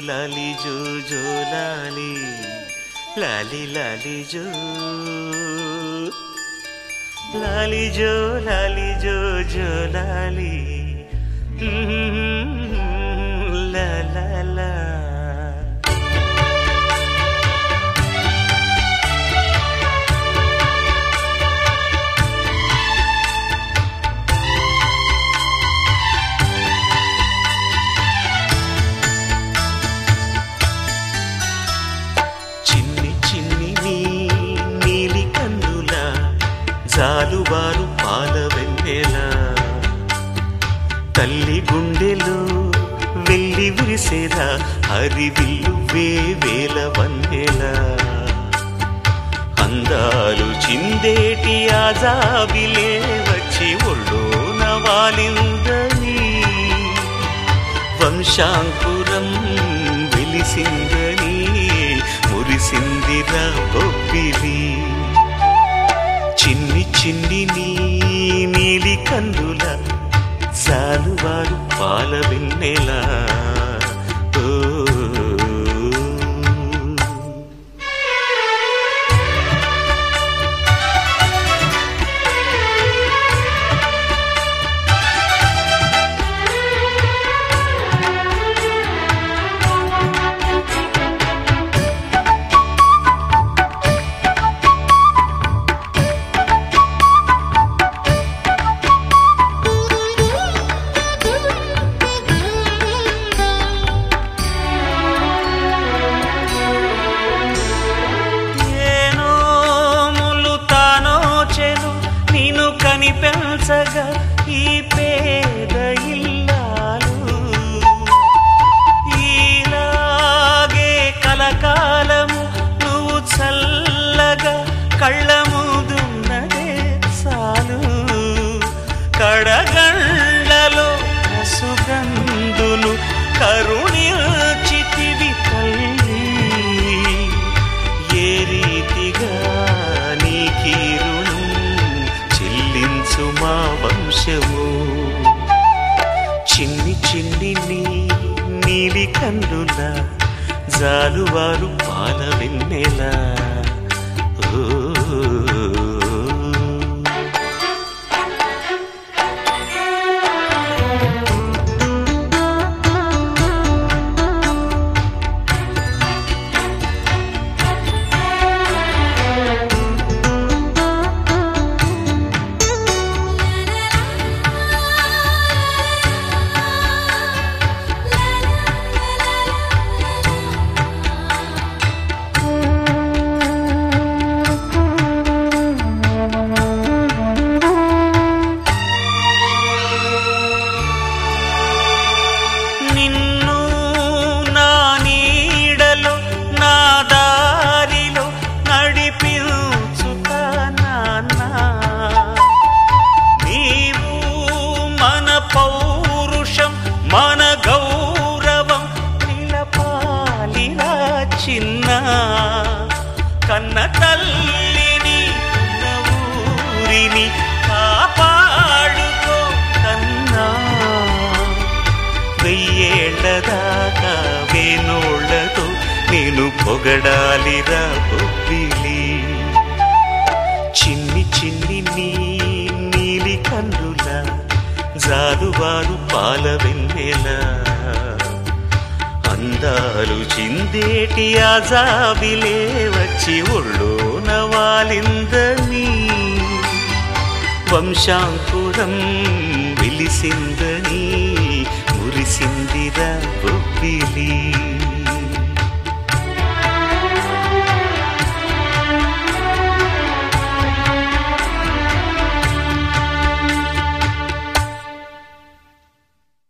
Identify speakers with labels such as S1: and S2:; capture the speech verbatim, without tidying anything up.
S1: లాలి జో జో లాలి లాలి లాలి జో లాలి జో లాలి జో జో లాలి లా లా లా జాలువారు పాల వెన్నెల తల్లి గుండెలో వెళ్ళి విరిసేరా హరివిల్లు వేవేల వన్నెల అందాలు చిందేటి ఆజాబిలే వచ్చి ఒళ్ళోన వాలిందని వంశాంకురం వెలిసిందని మురిసిందిరా బొబ్బిలి చిన్ని చిన్ని నీ నీలి కందుల జాలువారు పాల వెన్నెలా పెంచగా ఈ పేద ఇల్లాలు ఈలాగే కలకాలము నువ్వు చల్లగా కళ్ళ ముందున్నదే చాలు కడగండ్లలో సుగంధులు కరుణించితివి తల్లి ఏ రీతిగా నీకీ మా వంశము చిన్ని చిన్ని నీ నీలి కన్నుల జాలువారు పాల వెన్నెలా పౌరుషం మన గౌరవం నిలపాలిరా చిన్న కన్న తల్లిని ఊరిని కాపాడుకో కన్నా వెయ్యేళ్ల దాకా వేనోళ్లతో నేను పొగడాలిరా బొబ్బిలి చిన్ని చిన్ని నీ నీలి కన్నుల జాలువారు పాల వెన్నెలా అందాలు చిందేటి ఆజాబిలే వచ్చి ఒళ్ళోన వాలిందని వంశాంకురం వెలిసిందని మురిసిందిరా బొబ్బిలి